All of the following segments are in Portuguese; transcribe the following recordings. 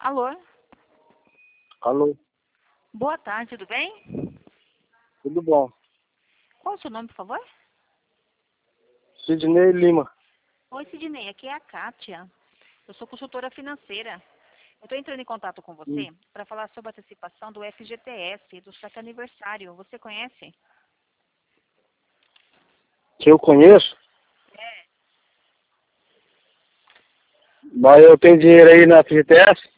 Alô? Alô, Boa tarde, tudo bem? tudo bom? Qual é o seu nome, por favor? Sidney Lima. Oi, Sidney, aqui é a Kátia. Eu sou consultora financeira. Eu estou entrando em contato com você para falar sobre a antecipação do FGTS, do saque aniversário. Você conhece? Se eu conheço, mas eu tenho dinheiro aí na FGTS?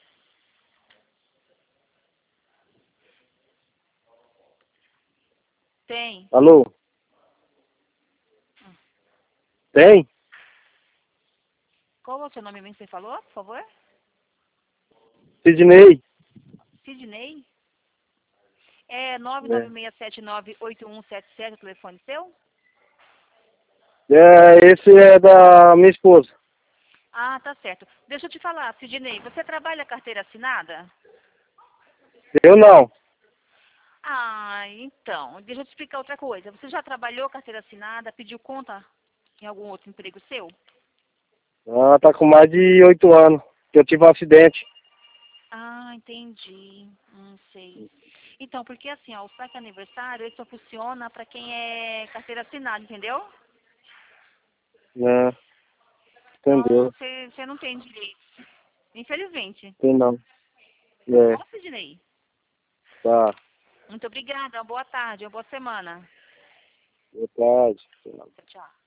Tem. Alô? Tem? Qual é o seu nome mesmo que você falou, por favor? Sidney? Sidney? É É. 996798177 o telefone seu? Esse é da minha esposa. Ah, tá certo. Deixa eu te falar, Sidney, você trabalha carteira assinada? Eu não. Ah, então, deixa eu te explicar outra coisa. Você já trabalhou carteira assinada, pediu conta em algum outro emprego seu? Ah, tá com mais de 8 anos que eu tive um acidente. Ah, entendi. Não sei. Então, porque assim, ó, o saque aniversário, ele só funciona para quem é carteira assinada, entendeu? Né? Então, Entendeu? você não tem direito. Infelizmente. Tem não. Tá É, bom, Sidney? tá. Muito obrigada. Boa tarde, uma boa semana. Boa tarde. Tchau, tchau.